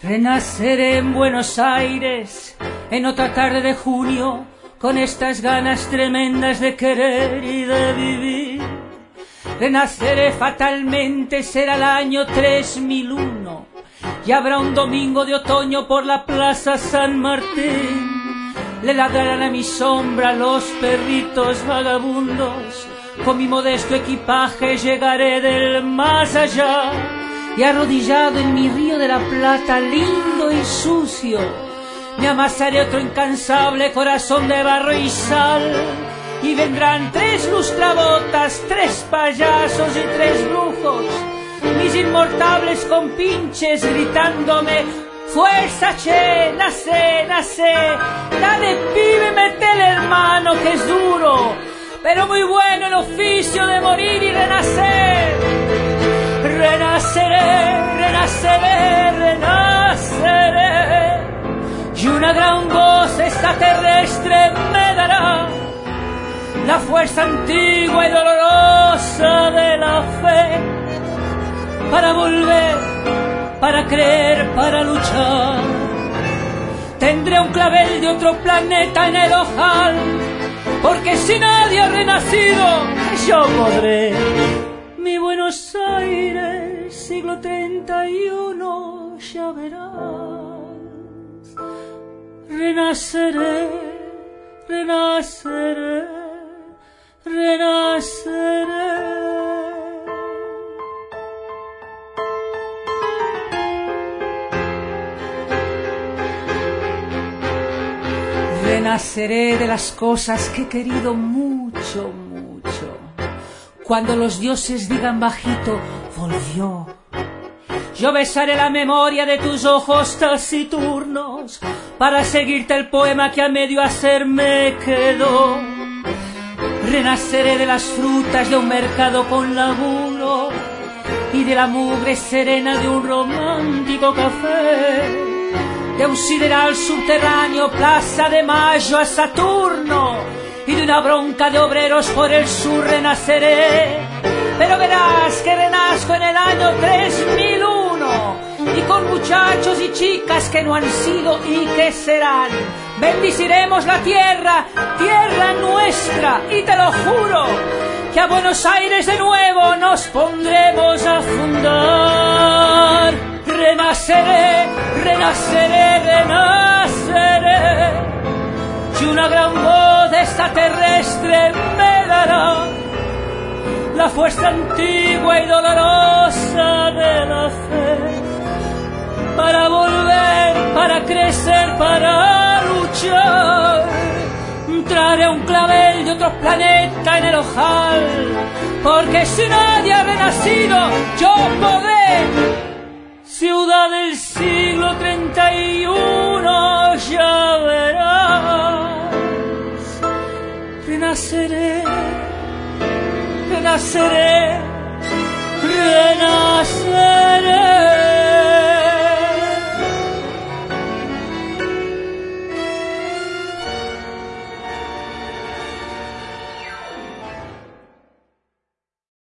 Renaceré en Buenos Aires en otra tarde de junio, con estas ganas tremendas de querer y de vivir. Renaceré fatalmente, será el año 3001, y habrá un domingo de otoño por la Plaza San Martín. Le ladrarán a mi sombra los perritos vagabundos, con mi modesto equipaje llegaré del más allá, y arrodillado en mi río de la Plata, lindo y sucio, me amasaré otro incansable corazón de barro y sal, y vendrán 3 lustrabotas, 3 payasos y 3 brujos, mis inmortables compinches gritándome: fuerza, che, nacé, nacé, dale pibe, metele hermano que es duro, pero muy bueno el oficio de morir y renacer. Renaceré, renaceré, renaceré, y una gran voz extraterrestre me dará la fuerza antigua y dolorosa de la fe, para volver, para creer, para luchar. Tendré un clavel de otro planeta en el ojal, porque si nadie ha renacido, yo podré. Mi Buenos Aires, siglo 31, ya verás. Renaceré, renaceré, renaceré. Renaceré de las cosas que he querido mucho, mucho. Cuando los dioses digan bajito: volvió. Yo besaré la memoria de tus ojos taciturnos, para seguirte el poema que a medio hacer me quedó. Renaceré de las frutas de un mercado con laburo, y de la mugre serena de un romántico café, de un sideral subterráneo, Plaza de Mayo a Saturno, y de una bronca de obreros por el sur renaceré. Pero verás que renazco en el año 3001, y con muchachos y chicas que no han sido y que serán. Bendiciremos la tierra, tierra nuestra, y te lo juro, que a Buenos Aires de nuevo nos pondremos a fundar. Renaceré, renaceré, renaceré, y una gran voz extraterrestre me dará la fuerza antigua y dolorosa de la fe, para volver, para crecer, para luchar. Traeré un clavel de otro planeta en el ojal, porque si nadie ha renacido, yo podré. Ciudad del siglo 31, ya verás. Renaceré, renaceré, renaceré.